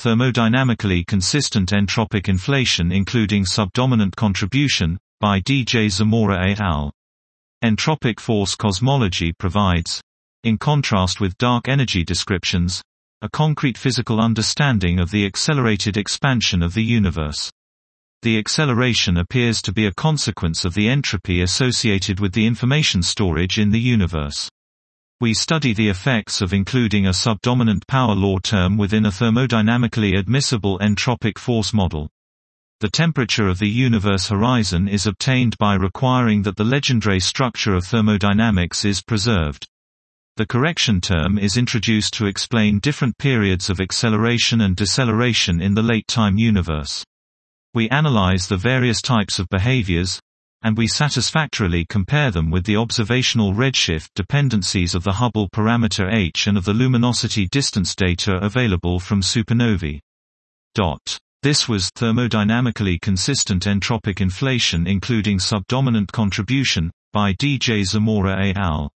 Thermodynamically Consistent Entropic Inflation Including Subdominant Contribution, by D. J. Zamora et al. Entropic force cosmology provides, in contrast with dark energy descriptions, a concrete physical understanding of the accelerated expansion of the universe. The acceleration appears to be a consequence of the entropy associated with the information storage in the universe. We study the effects of including a subdominant power law term within a thermodynamically admissible entropic force model. The temperature of the universe horizon is obtained by requiring that the Legendre structure of thermodynamics is preserved. The correction term is introduced to explain different periods of acceleration and deceleration in the late-time universe. We analyze the various types of behaviors, and we satisfactorily compare them with the observational redshift dependencies of the Hubble parameter h and of the luminosity distance data available from supernovae. This was Thermodynamically Consistent Entropic Inflation Including Subdominant Contribution, by D. J. Zamora et al.